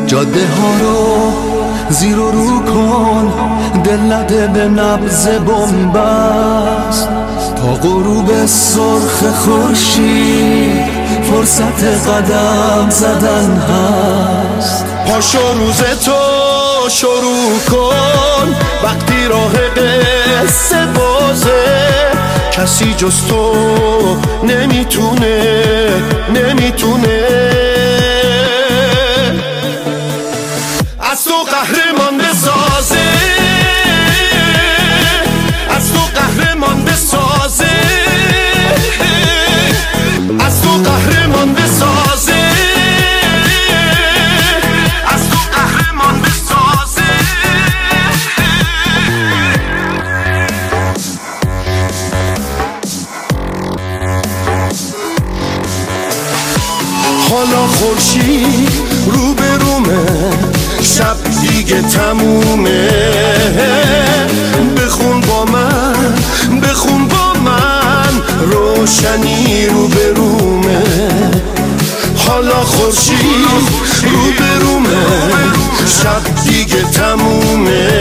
جاده ها رو زیر و رو کن، دل نده به نبض بنبست، تا غروب سرخ خورشید فرصت قدم زدن هست. پاشو روز تو شروع کن، وقتی راه قصه بازه، کسی جز تو نمیتونه از تو قهرمان بسازه، از تو قهرمان بسازه، از تو قهرمان بسازه، از تو قهرمان بسازه. حالا خورشید روبرومه، شب دیگه تمومه، بخون با من، بخون با من، روشنی روبرومه. حالا خورشید روبرومه، شب دیگه تمومه،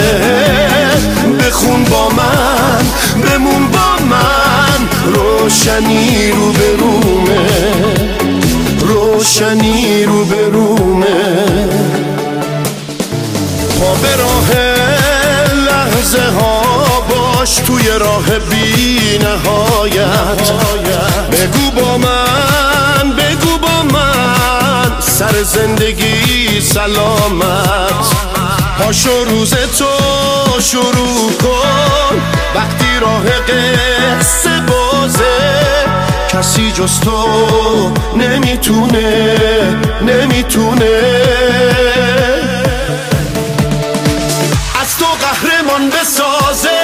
بخون با من، بمون با من، روشنی روبرومه، روشنی روبرومه. پا به راه لحظه ها باش، توی راه بی نهایت، بگو با من، بگو با من، سر زندگی سلامت. پاشو روز تو شروع کن، وقتی راه قصه بازه، کسی جز تو نمیتونه از تو قهرمان بسازه،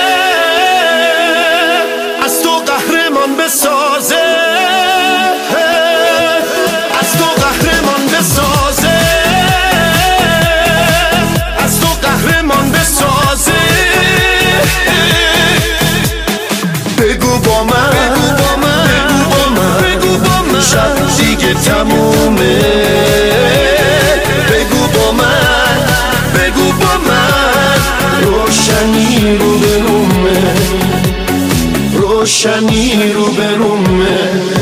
از تو قهرمان بسازه، از تو قهرمان بسازه، از تو قهرمان بسازه. بگو با من، بگو با من، شب دیگه تمومه، بگو با من، بگو با من، روشنی روبرومه، روشنی روبرومه.